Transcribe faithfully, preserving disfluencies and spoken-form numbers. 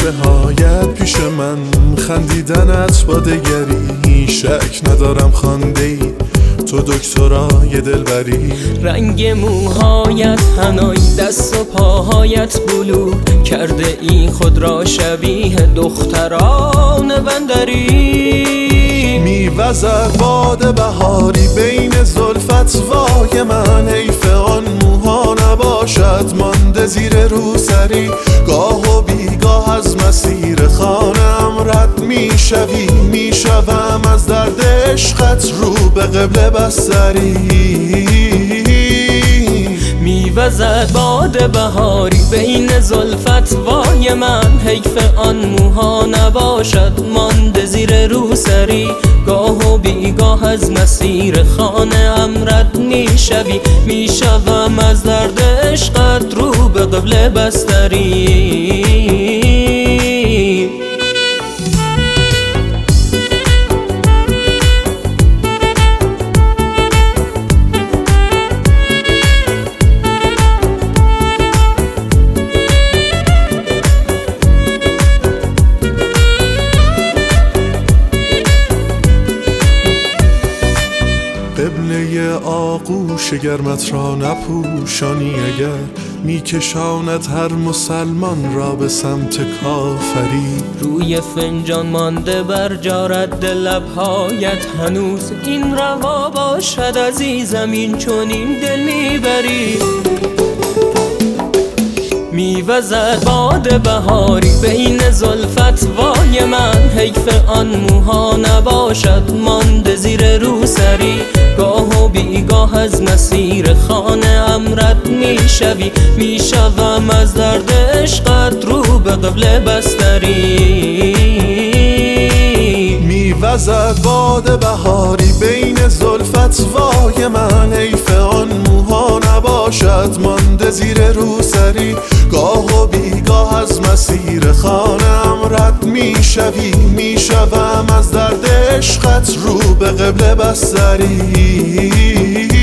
چشمه هایت پیش من، خندیدنت با دگری، شک ندارم خوانده ای تو دکترای دلبری. رنگ موهایت هنای، دست و پاهایت بلور کرده ای خود را شبیه دختران بندری. میوزد باد بهاری بین زلفت، وای من حیف آن موها نباشد مانده زیر روسری. گاه و بیگاه از مسیر خانم رد میشوی، میشوم از درد عشقت رو به قبله بستری. میوزد باد بهاری بین زلفت، وای من حیف آن موها نباشد مانده زیر روسری. گاه و بیگاه از مسیر خانه ام رد میشوی، میشوم از درد عشقت رو به قبله بستری. قبله آغوش گرمت را نپوشانی، اگر میکشاند هر مسلمان را به سمت کافری. روی فنجان مانده بر جارد لبهایت هنوز، این روا باشد عزیزم این چنین دل میبری. میوزد باد بهاری بین زلفت، وای من حیف آن موها نباشد مانده زیر روسری. گاه و بیگاه از مسیر خانه ام رد میشوی، میشوم از درد عشقت رو به قبله بستری. میوزد باد بهاری بین زلفت، وای من حیف آن موها نباشد مانده زیر روسری. گاه و بیگاه از مسیر خانم رد میشوی، میشوم از درد عشقت رو به قبله بستری.